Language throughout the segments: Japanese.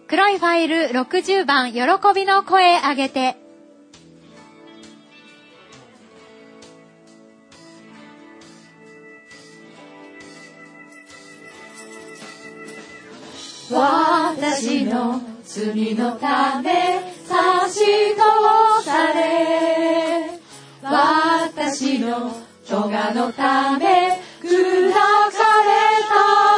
黒いファイル60番、喜びの声上げて。 私の罪のため差し通され、私の咎のため砕かれた。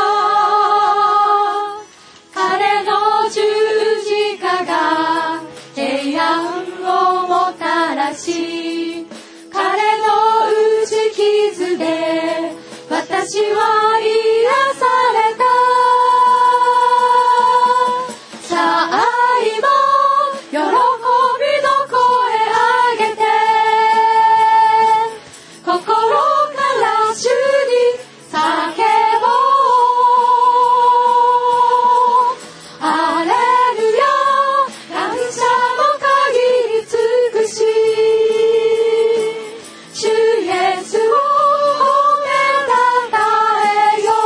彼の十字架が平安をもたらし、彼の打ち傷で私は癒された。さあ今喜びの声上げて、心から主に叫ぼう。ハレルヤ、感謝の限り尽くし、主イエスを褒めたたえよ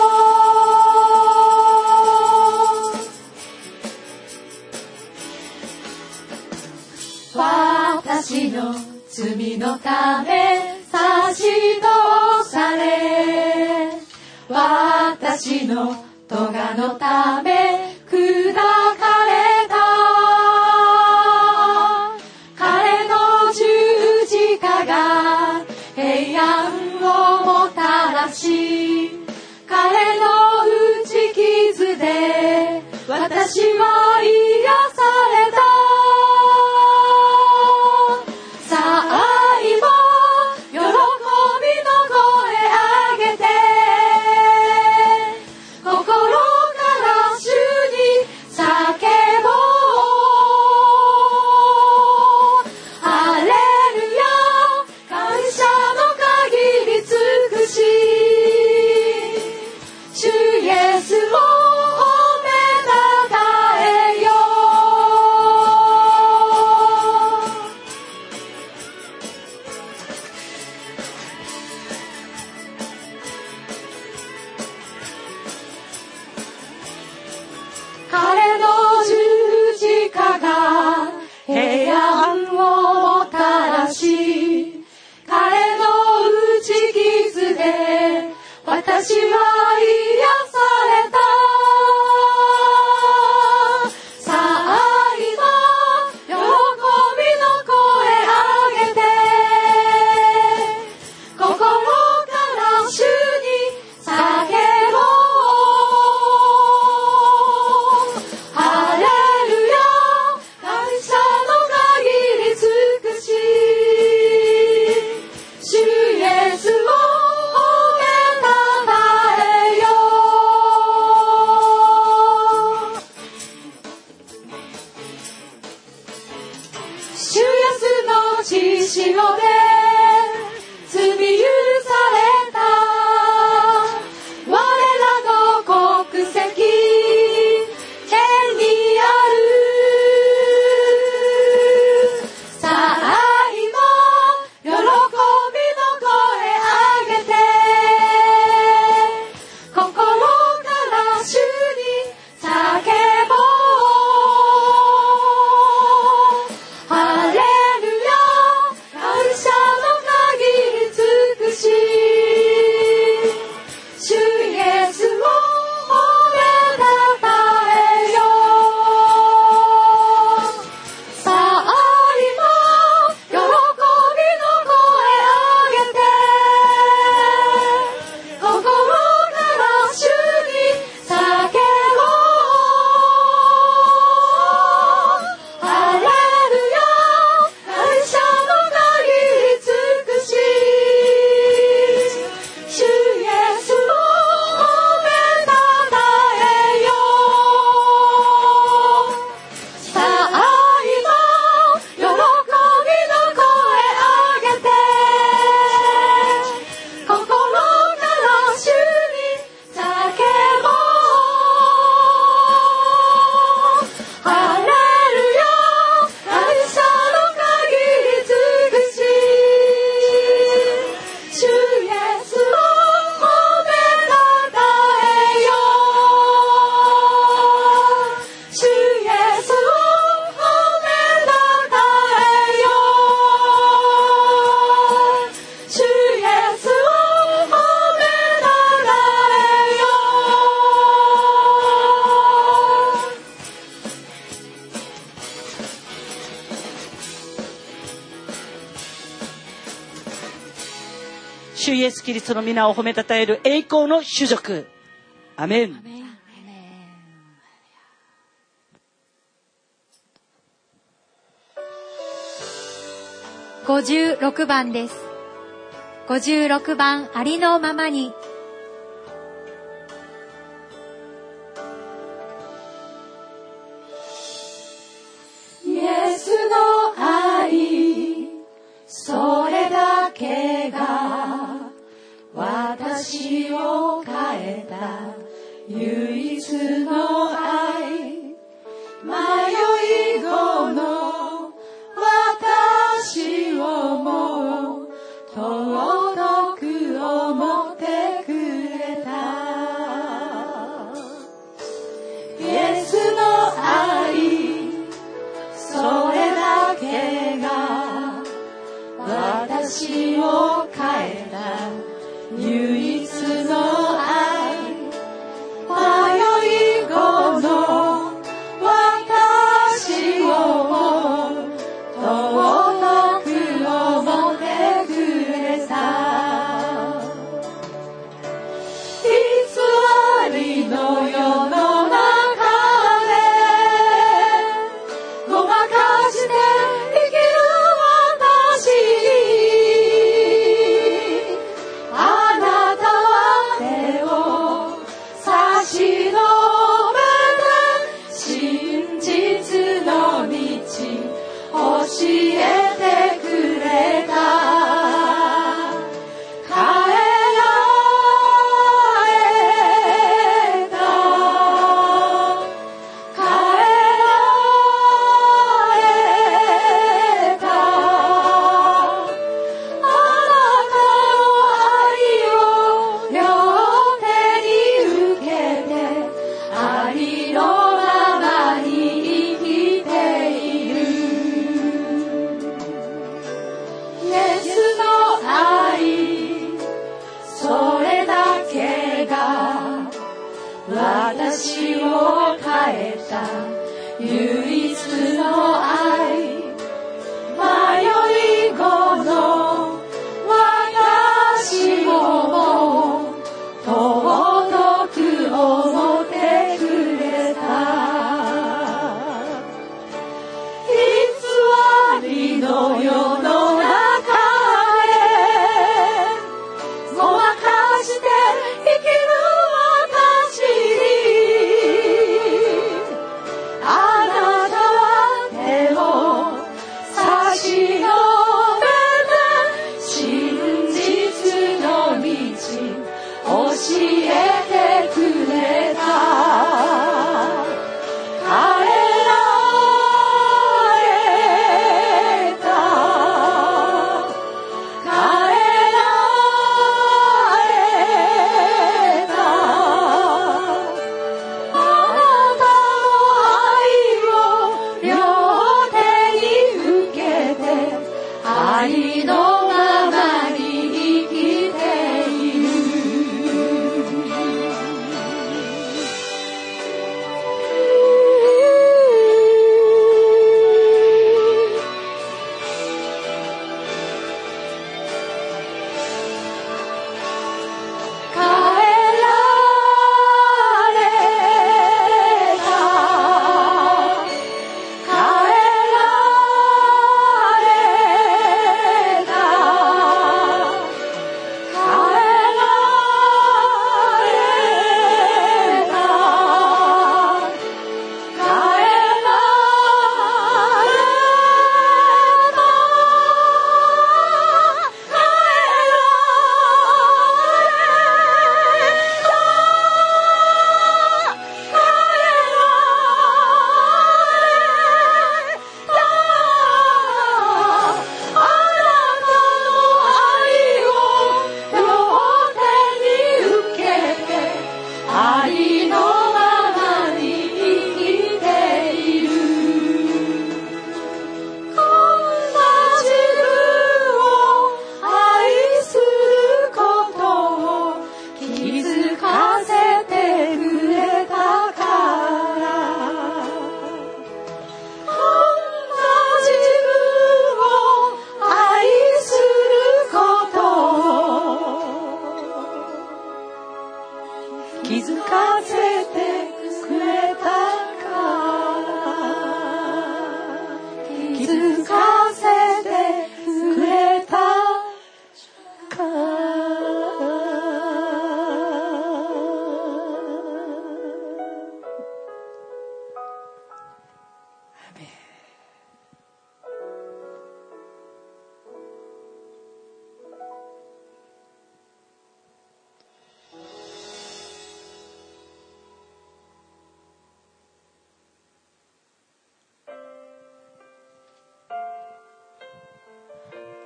う。私の罪のため差し通され、私の咎のため砕かれた。彼の十字架が平安をもたらし、彼の打ち傷で私は癒された。さあ今喜びの声上げて、心から主に叫ぼう。ハレルヤ、感謝の限り尽くし、主イエスを褒めたたえよう。彼の十字架が平安をもたらし、彼の打ち傷で私は癒された。さあ今喜びの声上げて、心から主に叫ぼう。ハレルヤ、感謝の限り尽くし、主イエスを褒めたたえイエスキリストの皆を褒めたたえる栄光の主属。アメン。 56番です。56番、ありのままに。 イエスの愛、それだけが私を変えた唯一の愛。迷い子の私をも尊く思ってくれた。イエスの愛、それだけが私を変えた唯一の愛。迷い子の私をも尊く思ってくれた。偽りの世の中でごまかして生きる私に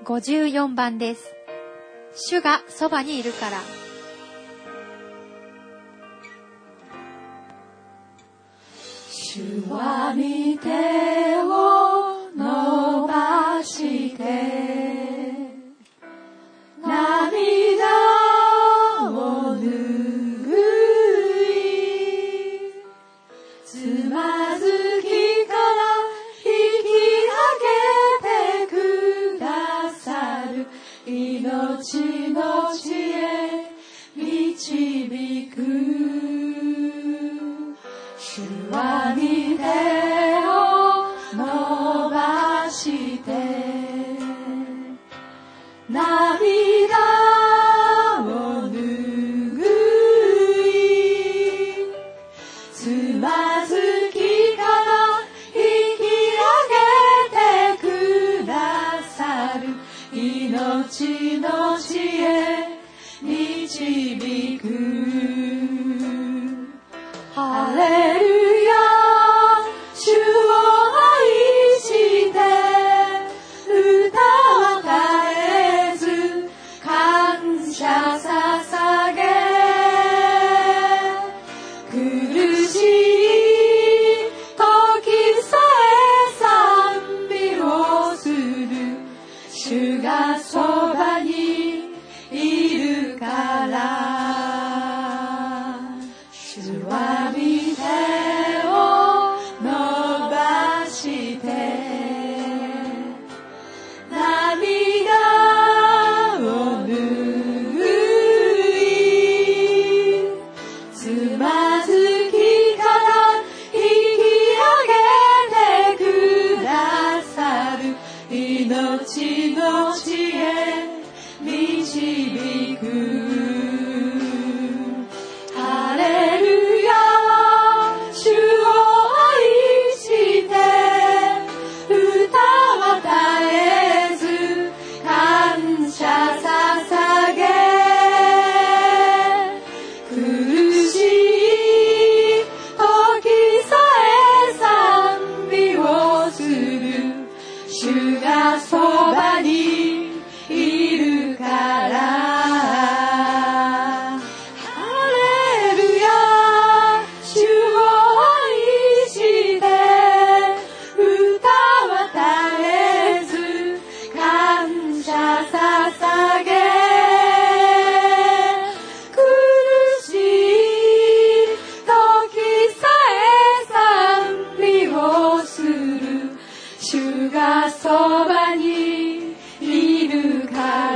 54番です。主がそばにいるから。 主は御手を伸ばして涙を拭い、つまずきから引き上げてくださる、命の地へ導く。主は御手を伸ばして涙を拭い、つまずきから引き上げてくださる、命の地へ導く。ハレルヤ、主を愛して歌を絶えず感謝捧げ、苦しい時さえ賛美をする、主がそばにいるから。主は御手を伸ばして涙を拭い、つまずきから引き上げてくださる、命の地へ導く。ハレルヤ、主を愛して歌を絶えず感謝捧げ、苦しい時さえ賛美をする、主がそばにいるから。そばにいるから。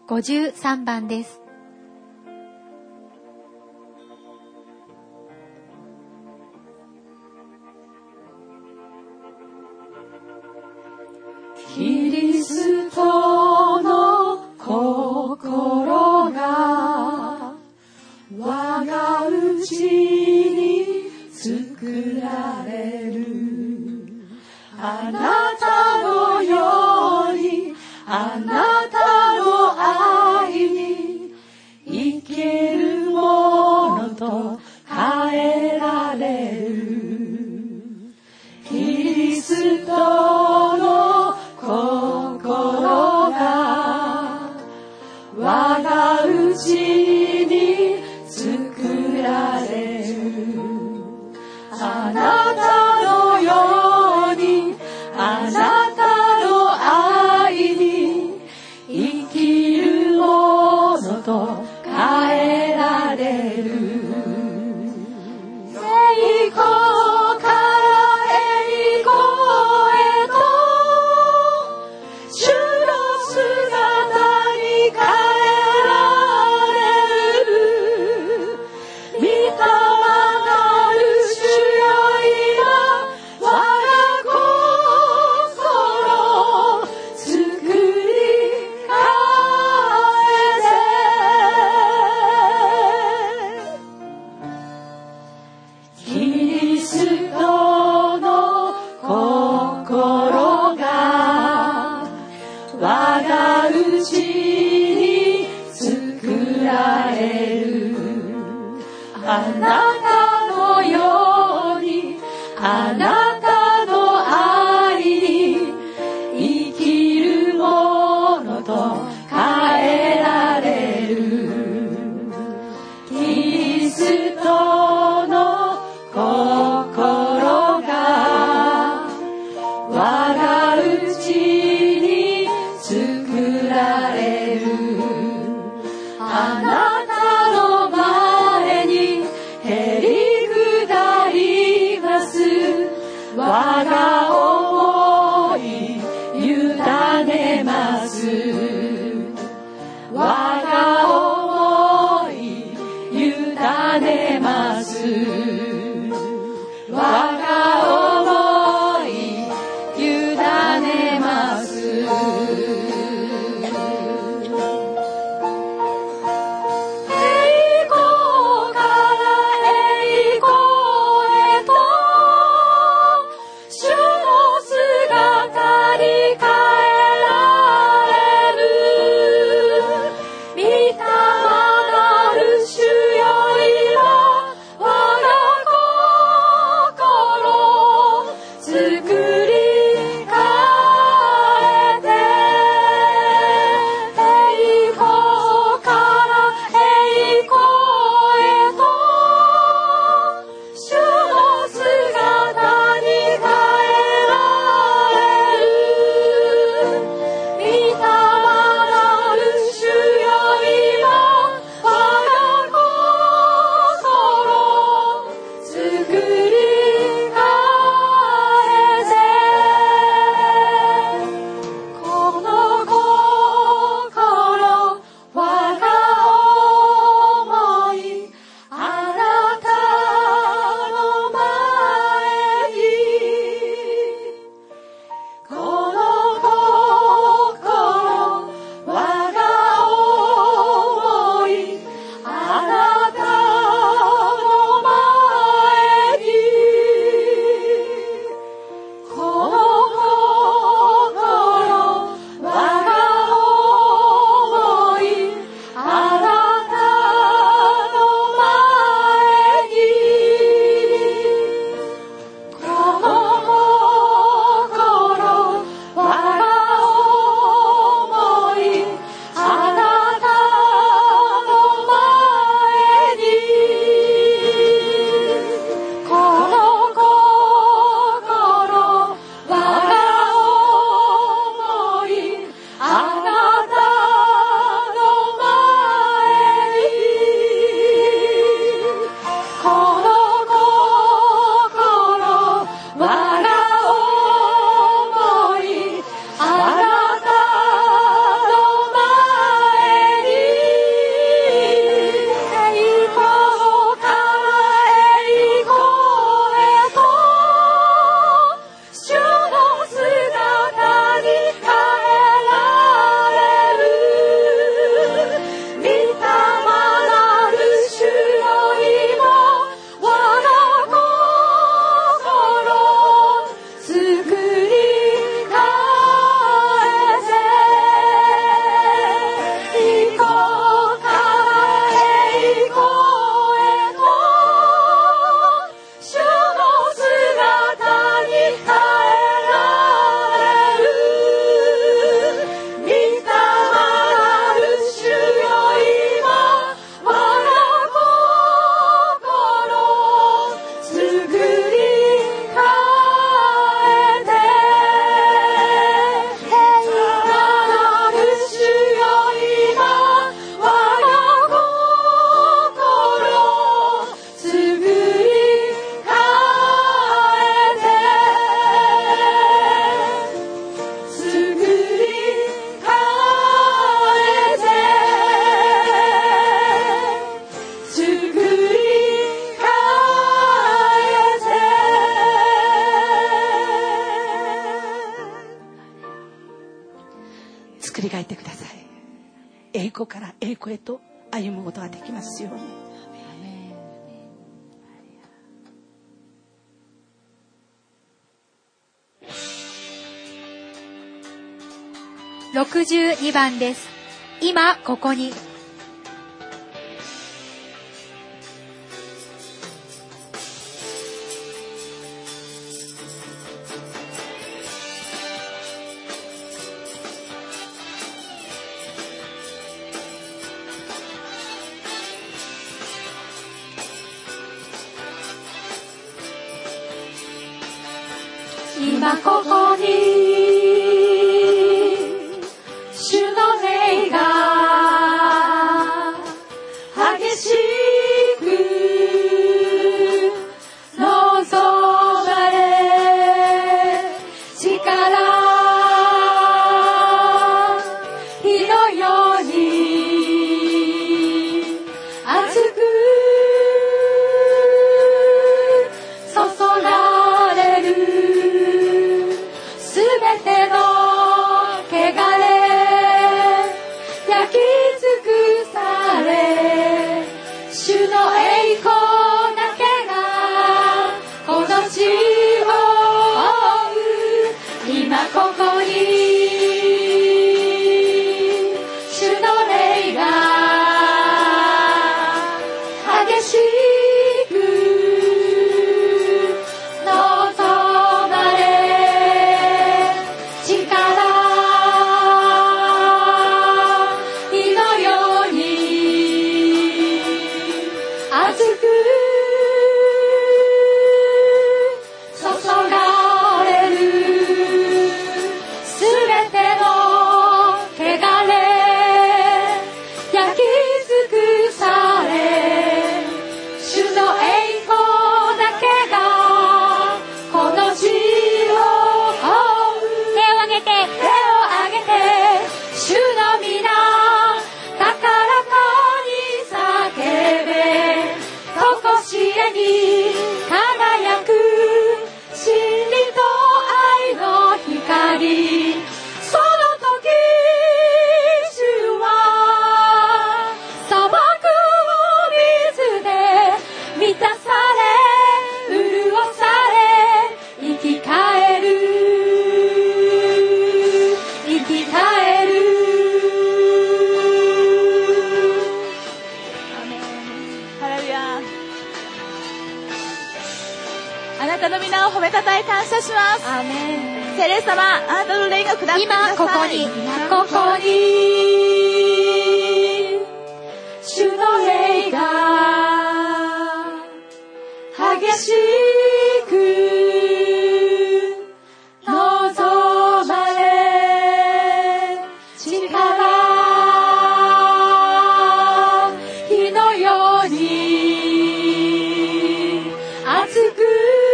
53番です。 キリストの心が我がうちに作られる。あなたのようにあなたの愛に生けるものと変えられる。キリストの心が我がうちに作られる。あなたのようにあなたの愛に生きるものと変えられる。栄光から栄光へと主の姿に変えられる。御霊なる主よ、今我が心作り変えて。キリストの心が我がうちに作られる。あなたのようにあなたの愛に生きるものと変えられる。キリストの心が我がうちに作られる。あなたの前にへり下ります。我が想い委ねます。我が想い委ねます。我が想い委ねます。栄光から栄光へと主描いてください。栄光から栄光へと歩むことができますように。 62番です。今ここに。 今ここに主の霊が激しく望まれ、力火のように熱く注がれるすべての汚れ焼き尽くされ、主の栄光だけがこの地を覆う。今ここに主の霊が激しく望まれ、力火のように熱く注がれるすべての汚れ焼き尽くされ、主の栄光だけがこの地を覆う。手を挙げて主の皆高らかに叫べ、とこしえに輝く真理と愛の光。その時主は砂漠を水で満たされ、潤され、生き返る生き返る。 ハレルヤ。あなたの皆を褒めたたえ感謝します。 アーメン。 聖霊様、あなたの霊が下ってください。 今ここに。 今ここに主の霊が激しく望まれ、力火のように熱く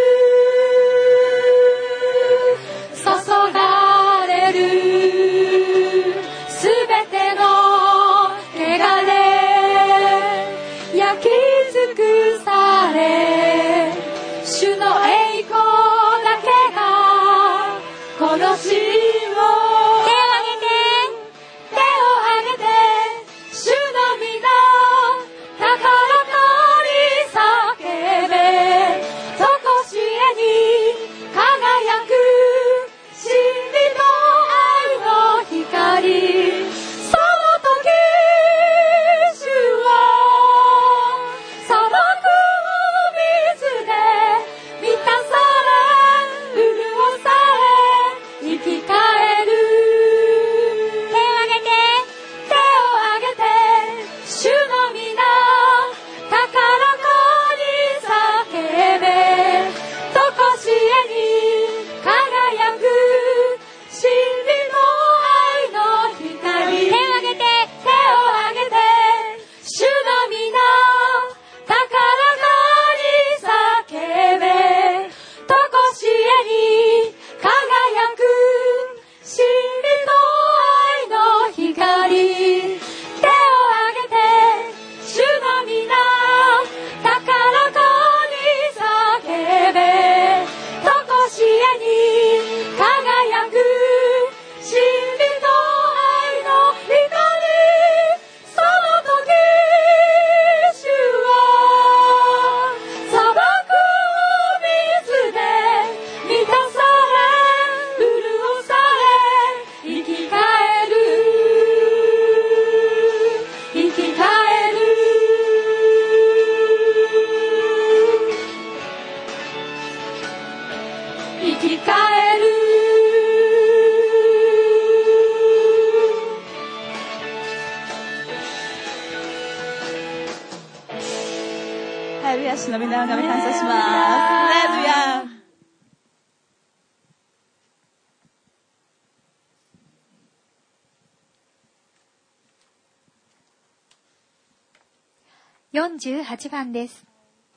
注がれるすべての汚れ焼き尽くされ、主の栄光だけがこの地を。手を挙げて主の皆高らかに叫べ、とき返る。 ハレルヤ、主の皆を神感謝します。ハレルヤ。 48番です。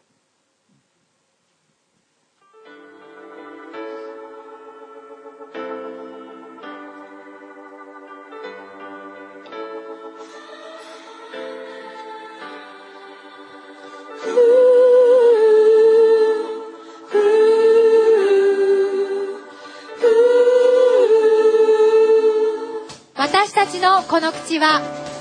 私たちのこの口は、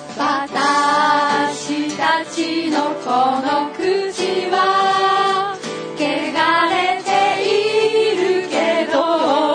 私たちのこの口は汚れているけど、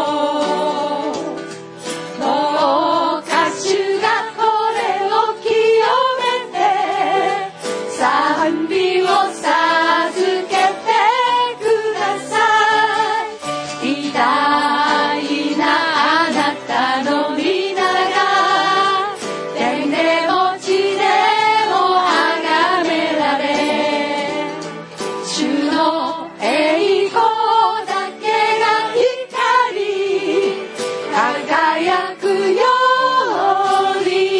もう歌手がこれを清めて賛美を授けてください。偉大なあなたの皆が天でも地でも崇められ、主の栄光だけが光り輝くように。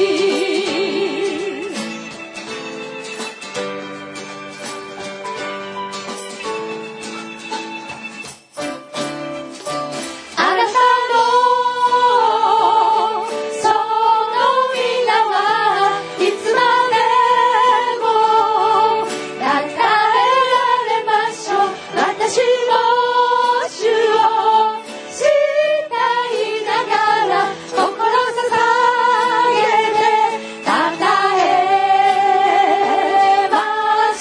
あなたのその皆はいつまでも称えられましょう。私も主を慕いながら心捧げて称えます。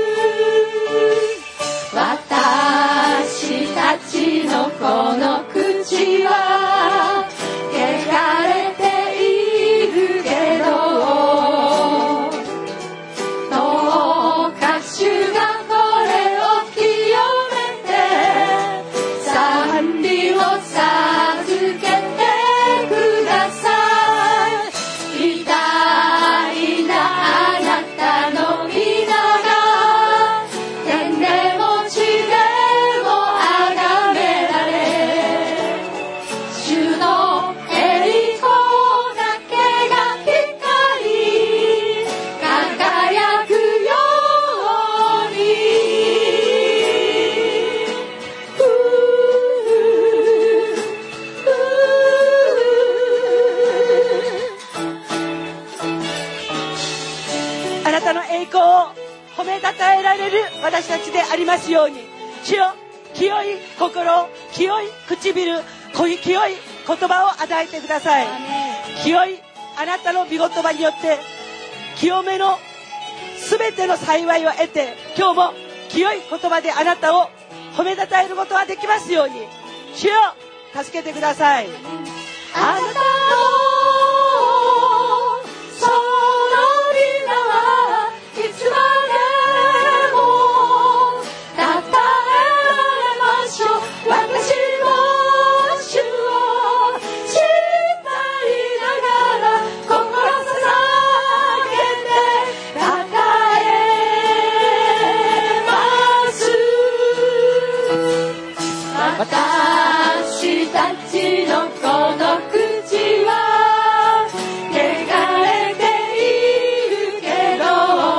私たちのこの口は汚れているけど、どうか主がこれを清めて賛美を授けてください。偉大なあなたの皆が天でも地でも崇められ、主の栄光だけが光り輝くように。 あなたの栄光を褒めたたえられる私たちでありますように。主よ、清い心、清い唇、清い言葉を与えてください。清いあなたの御言葉によって清めのすべての幸いを得て、今日も清い言葉であなたを褒めたたえることができますように。主よ、助けてください。 あなたのその皆はいつまでも称えられましょう。私も主を慕いながら心捧げて称えます。私たちのこの口は汚れているけど、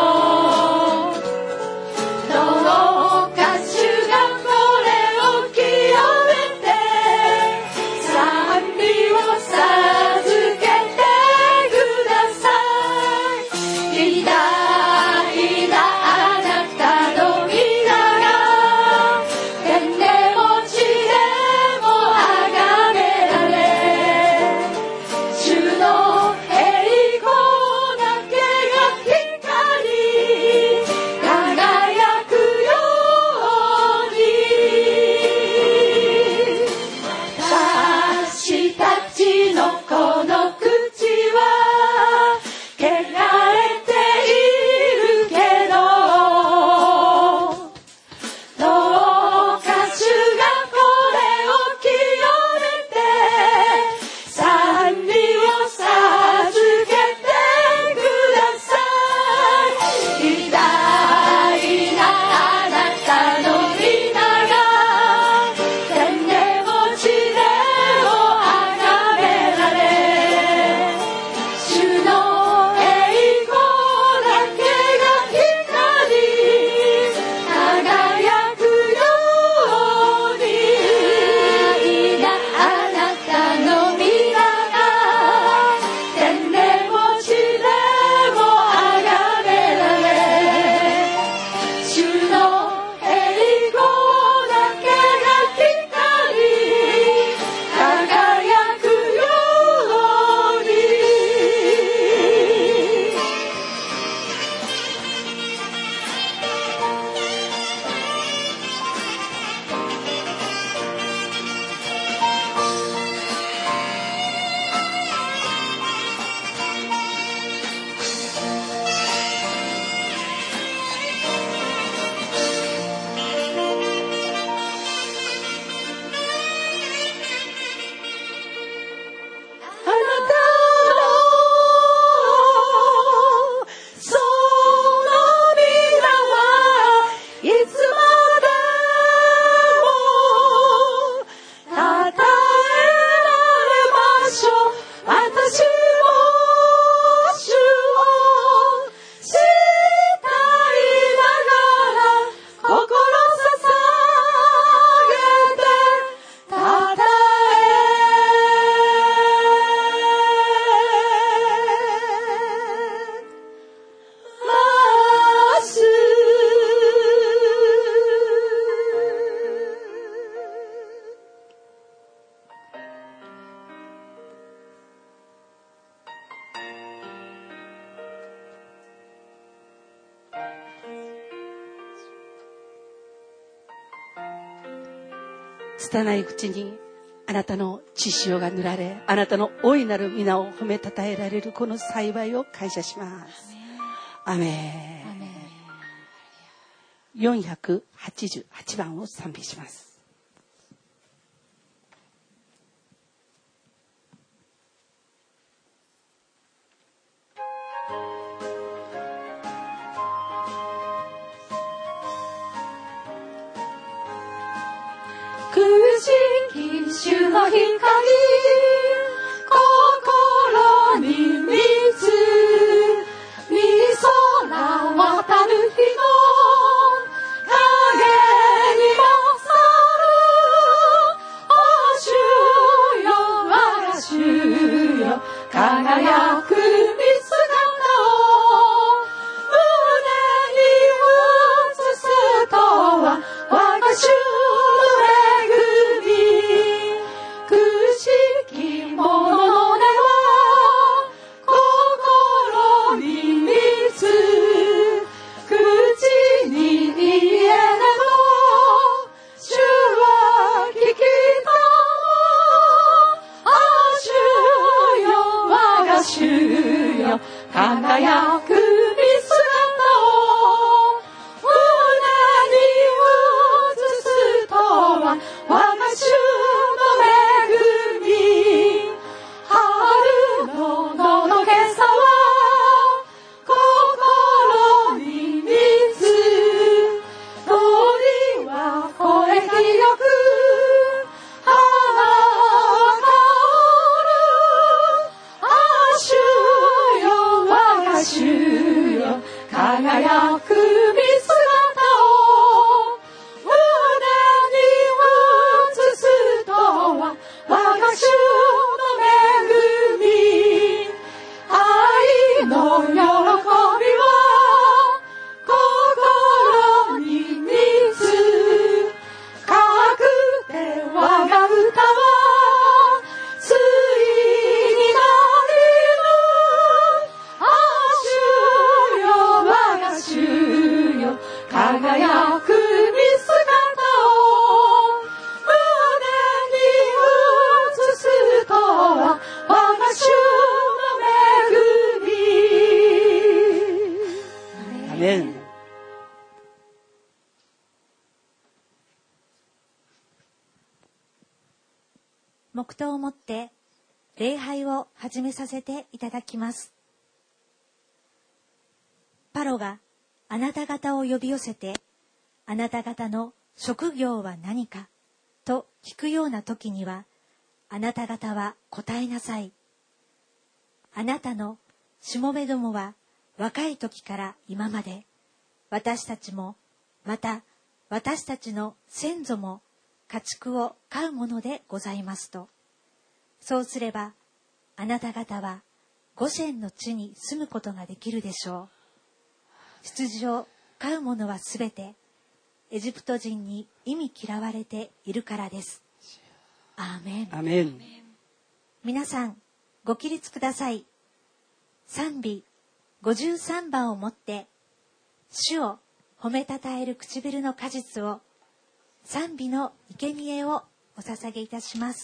どうか主がこれを清めて賛美を授けてください。偉大なあなたの皆が天でも地でも崇められ、 拙い口にあなたの血潮が塗られ、あなたの大いなる皆を褒めたたえられるこの幸いを感謝します。アメン。488番を賛美します。 苦しき主の光、心に満つ、み空渡る日の影に勝る。お主よ、我が主よ、輝く見姿を胸に映すとは我が主輝く見姿を胸に映すとは我が主の恵み。春ののどけさは心に満つ。鳥は声清く花香る。あ主よ、我が主よ、輝く見姿を胸に映すとは我が主の恵み。愛の喜びは心に満つ。かくて我が歌はついになりぬ。あ主よ、我が主よ、輝く見姿を胸に映すとは我が主の恵み。 アメン。 黙祷をもって礼拝を始めさせていただきます。パロがあなた方を呼び寄せて、あなた方の職業は何かと聞くような時には、あなた方は答えなさい。あなたのしもべどもは若い時から今まで、私たちもまた私たちの先祖も家畜を飼うものでございますと。そうすればあなた方はゴシェンの地に住むことができるでしょう。羊を飼うものはすべてエジプト人に忌み嫌われているからです。アーメン。 アメン。 皆さんご起立ください。賛美53番をもって主を褒めたたえる唇の果実を、賛美の生贄をお捧げいたします。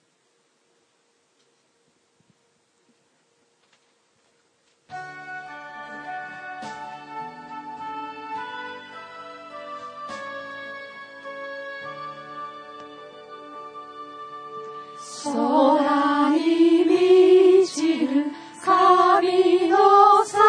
空に満ちる神の栄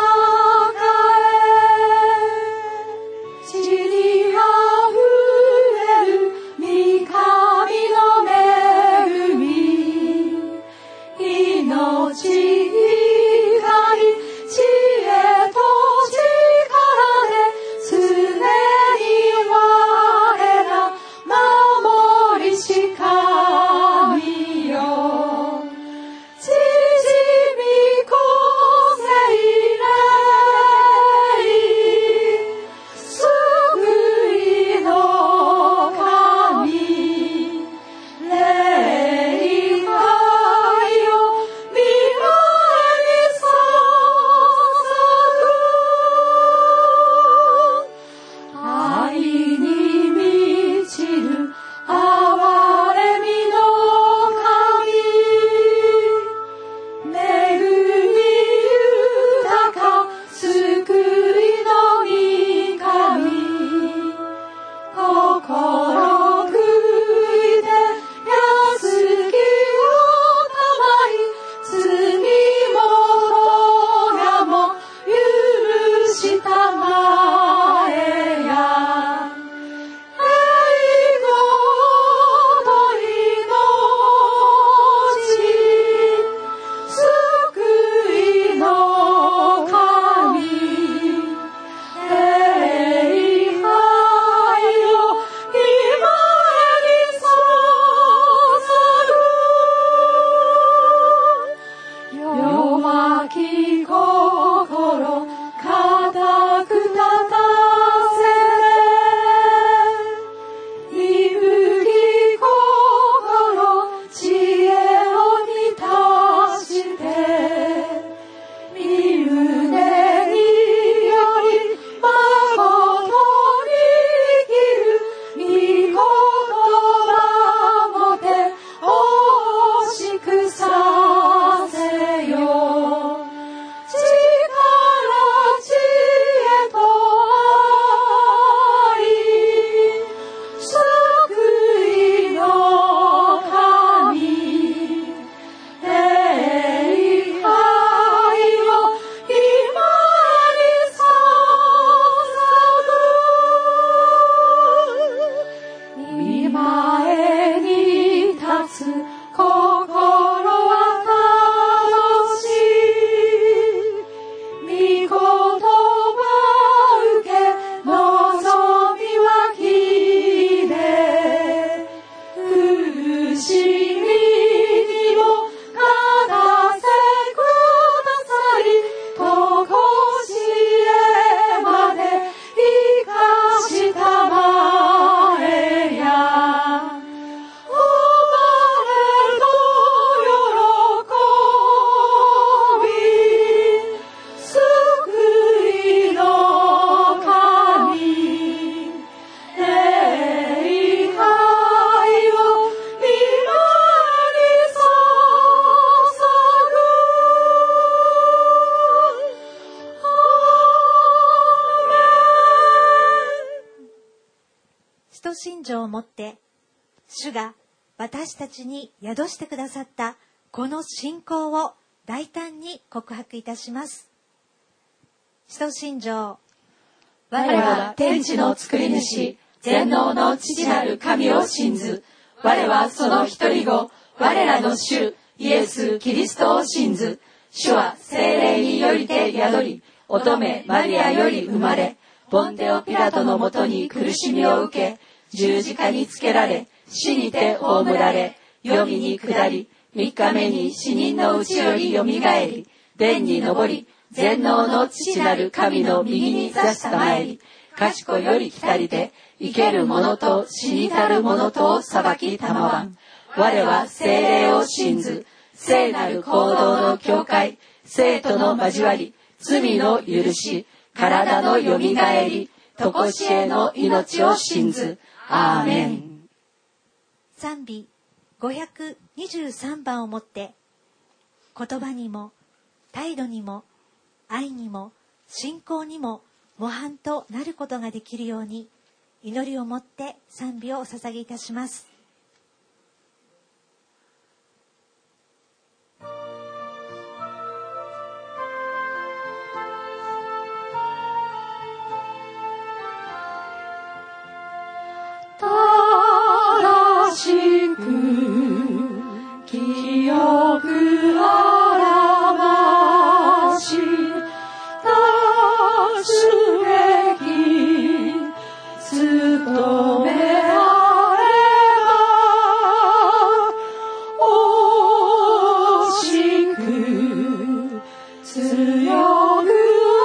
え、地にあふれる御神の恵み、命光、知恵と力で常に我ら守りし神よ。 徒信条をもって主が私たちに宿してくださったこの信仰を大胆に告白いたします。使徒信条。 我は天地の作り主、全能の父なる神を信ず。我はその一人子、我らの主、イエス・キリストを信ず。主は聖霊によりて宿り、乙女マリアより生まれ、ポンテオ・ピラトのもとに苦しみを受け、十字架につけられ、死にて葬られ、黄泉に下り、3日目に死人のうちよりよみがえり、天に昇り、全能の父なる神の右に座したまえり、賢より来たりで、生ける者と死にたる者とを裁きたまわん。我は聖霊を信ず、聖なる行動の教会、聖との交わり、罪の許し、体のよみがえり、とこしえの命を信ず。アーメン。 賛美523番をもって、言葉にも態度にも愛にも信仰にも模範となることができるように、祈りをもって賛美をお捧げいたします。 正しく清くあらまし、主べき務めあれば、惜しく強く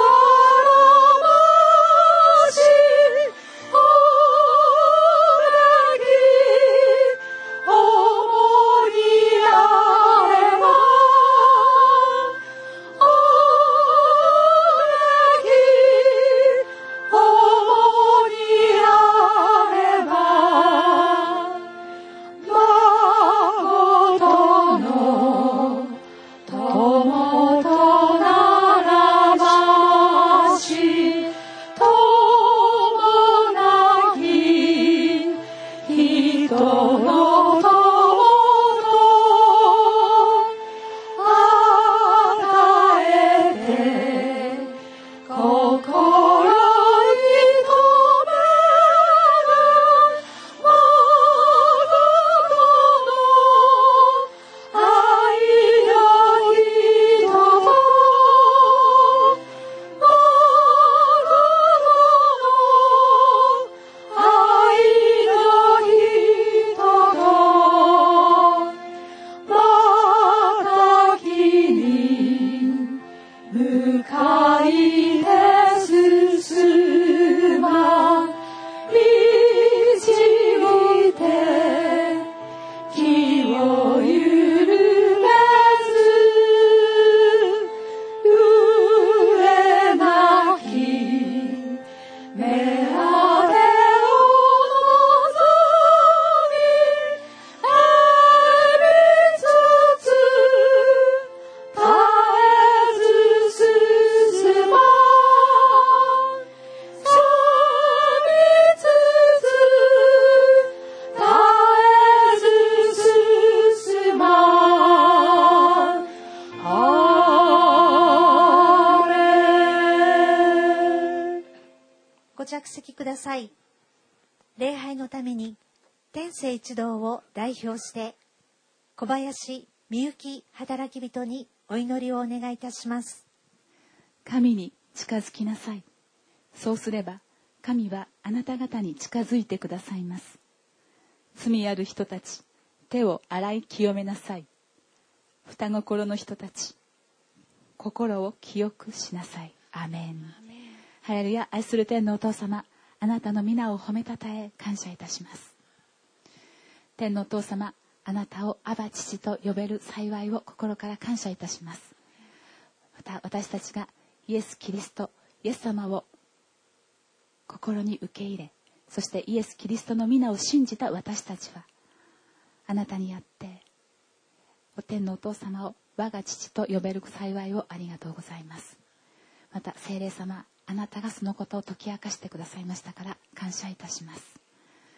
着席ください。礼拝のために天聖一同を代表して小林みゆき働き人にお祈りをお願いいたします。 神に近づきなさい。そうすれば神はあなた方に近づいてくださいます。罪ある人たち、手を洗い清めなさい。双心の人たち、心を清くしなさい。アメン。ハレルヤ。愛する天のお父様、あなたの皆を褒めたたえ感謝いたします。天のお父様、あなたをアバ父と呼べる幸いを心から感謝いたします。また私たちがイエス・キリスト、イエス様を心に受け入れ、そしてイエス・キリストの皆を信じた私たちは、あなたにあってお天のお父様を我が父と呼べる幸いをありがとうございます。また聖霊様、あなたがそのことを解き明かしてくださいましたから感謝いたします。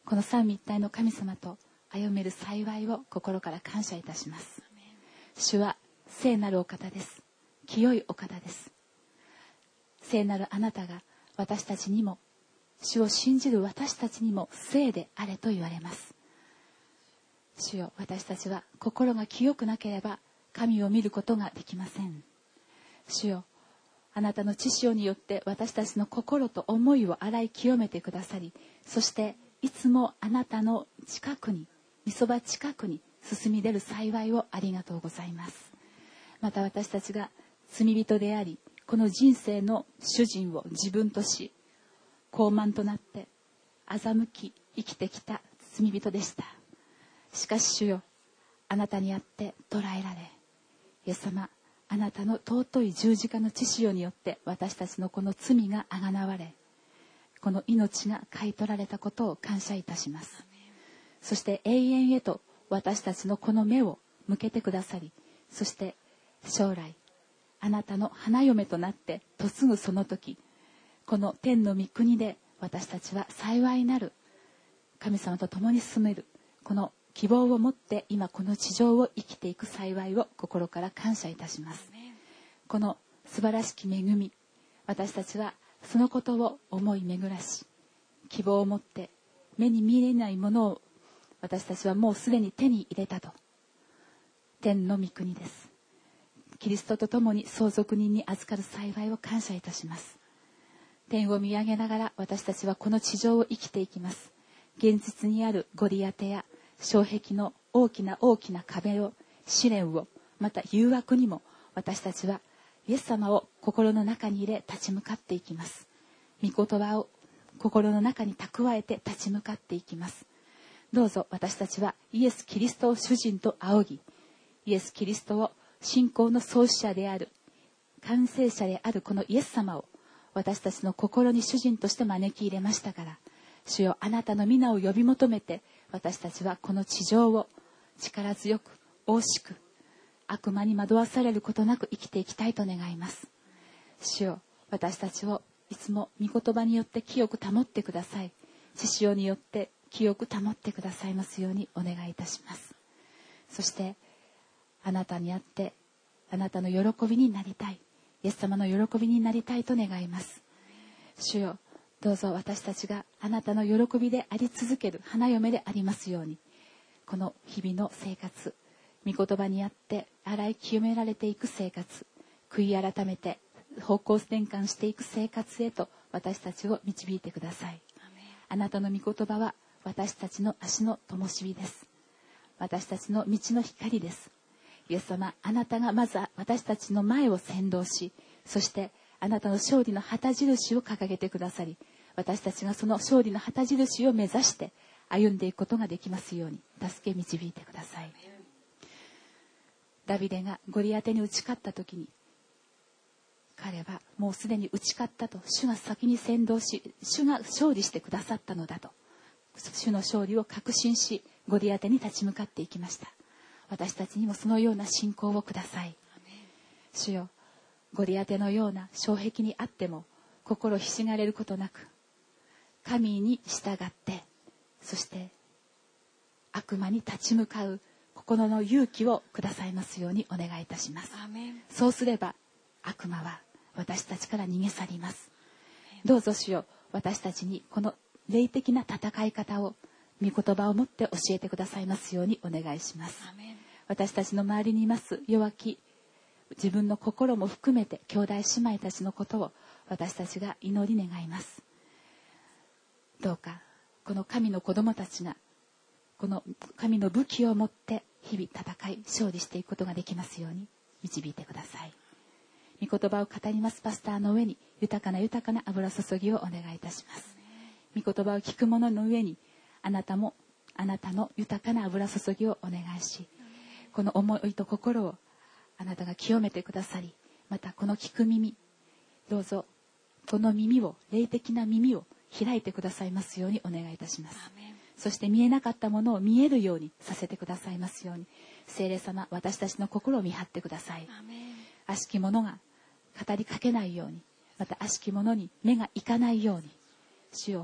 この三位一体の神様と歩める幸いを心から感謝いたします。主は聖なるお方です。清いお方です。聖なるあなたが私たちにも、主を信じる私たちにも聖であれと言われます。主よ、私たちは心が清くなければ神を見ることができません。主よ、あなたの知性によって私たちの心と思いを洗い清めてくださり、そしていつもあなたの近くに、御そば近くに進み出る幸いをありがとうございます。また私たちが罪人であり、この人生の主人を自分とし、傲慢となって欺き生きてきた罪人でした。しかし主よ、あなたにあって捕らえられ、イエス様、あなたの尊い十字架の血潮によって私たちのこの罪があがなわれ、この命が買い取られたことを感謝いたします。そして永遠へと私たちのこの目を向けてくださり、そして将来あなたの花嫁となって嫁ぐその時、この天の御国で私たちは幸いなる神様と共に住める、この希望を持って今この地上を生きていく幸いを心から感謝いたします。この素晴らしき恵み、私たちはそのことを思い巡らし、希望を持って目に見えないものを私たちはもうすでに手に入れたと。天の御国です。キリストと共に相続人に預かる幸いを感謝いたします。天を見上げながら私たちはこの地上を生きていきます。現実にあるゴリアテや障壁の大きな大きな壁を、試練を、また誘惑にも私たちはイエス様を心の中に入れ立ち向かっていきます。御言葉を心の中に蓄えて立ち向かっていきます。どうぞ私たちはイエス・キリストを主人と仰ぎ、イエス・キリストを信仰の創始者である、完成者であるこのイエス様を私たちの心に主人として招き入れましたから、主よ、あなたの皆を呼び求めて私たちはこの地上を力強く大しく悪魔に惑わされることなく生きていきたいと願います。主よ、私たちをいつも御言葉によって清く保ってください。血潮によって清く保ってくださいますようにお願いいたします。そしてあなたにあってあなたの喜びになりたい、イエス様の喜びになりたいと願います。主よ、どうぞ私たちがあなたの喜びであり続ける花嫁でありますように、この日々の生活、御言葉にあって洗い清められていく生活、悔い改めて方向転換していく生活へと私たちを導いてください。あなたの御言葉は私たちの足の灯火です。私たちの道の光です。イエス様、あなたがまず私たちの前を先導し、そしてあなたの勝利の旗印を掲げてくださり、私たちがその勝利の旗印を目指して歩んでいくことができますように助け導いてください。ダビデがゴリアテに打ち勝った時に、彼はもうすでに打ち勝ったと、主が先に先導し、主が勝利してくださったのだと、主の勝利を確信し、ゴリアテに立ち向かっていきました。私たちにもそのような信仰をください。主よ、ゴリアテのような障壁にあっても心ひしがれることなく、神に従って、そして悪魔に立ち向かう心の勇気をくださいますようにお願いいたします。そうすれば悪魔は私たちから逃げ去ります。どうぞ主よ、私たちにこの霊的な戦い方を御言葉をもって教えてくださいますようにお願いします。私たちの周りにいます弱き自分の心も含めて兄弟姉妹たちのことを私たちが祈り願います。どうかこの神の子供たちがこの神の武器を持って日々戦い勝利していくことができますように導いてください。御言葉を語りますパスターの上に豊かな油注ぎをお願いいたします。御言葉を聞く者の上にあなたもあなたの豊かな油注ぎをお願いし、この思いと心をあなたが清めてくださり、またこの聞く耳、どうぞこの耳を、霊的な耳を開いてくださいますようにお願いいたします。そして見えなかったものを見えるようにさせてくださいますように、聖霊様、私たちの心を見張ってください。悪しき者が語りかけないように、また悪しき者に目がいかないように、主よ、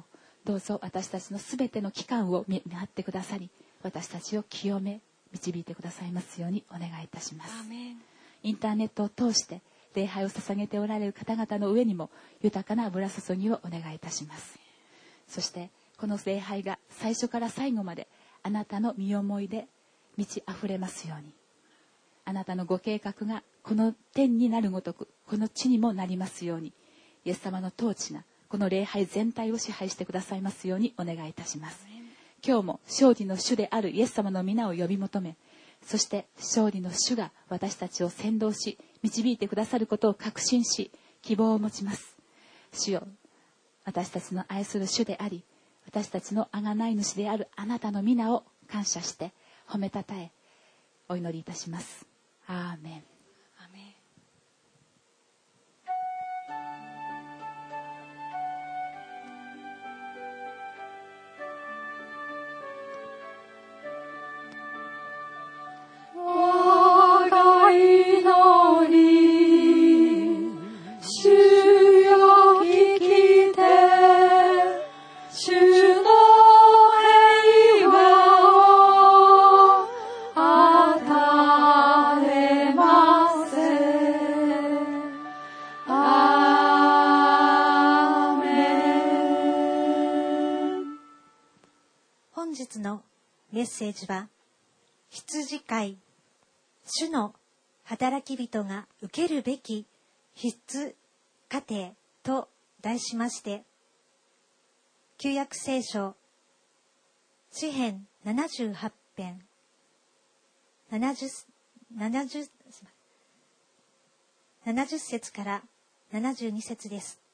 どうぞ私たちのすべての期間を見張ってくださり、私たちを清め導いてくださいますようにお願いいたします。インターネットを通して礼拝を捧げておられる方々の上にも豊かな油注ぎをお願いいたします。そしてこの礼拝が最初から最後まであなたの御思いで満ち溢れますように、あなたのご計画がこの天になるごとくこの地にもなりますように、イエス様の統治がこの礼拝全体を支配してくださいますようにお願いいたします。今日も勝利の主であるイエス様の皆を呼び求め、そして勝利の主が私たちを先導し導いてくださることを確信し希望を持ちます。主よ、私たちの愛する主であり、私たちの贖い主であるあなたの皆を感謝して褒めたたえお祈りいたします。アーメン。 我が祈り、主よ聞きて、主の平和を与えませ。アーメン。 本日のメッセージは、羊飼い、主の働き人が受けるべき必須課程と題しまして、旧約聖書詩編78編70節から72節です。